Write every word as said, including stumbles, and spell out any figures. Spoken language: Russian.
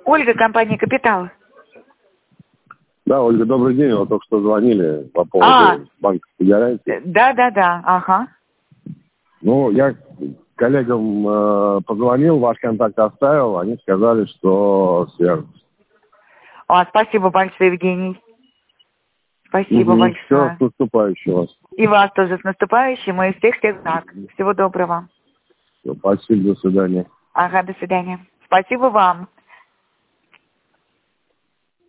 Ольга, компания «Капитал». Да, Ольга, добрый день. Вот только что звонили по поводу А, банковской гарантии. да, да, да, ага. Ну, я коллегам э, позвонил, ваш контакт оставил, они сказали, что свяжутся. А, спасибо большое, Евгений. Спасибо Угу. большое. Все, с наступающим вас. И вас тоже с наступающим, и всех всех так. Всего доброго. Все, спасибо, до свидания. Ага, до свидания. Спасибо вам.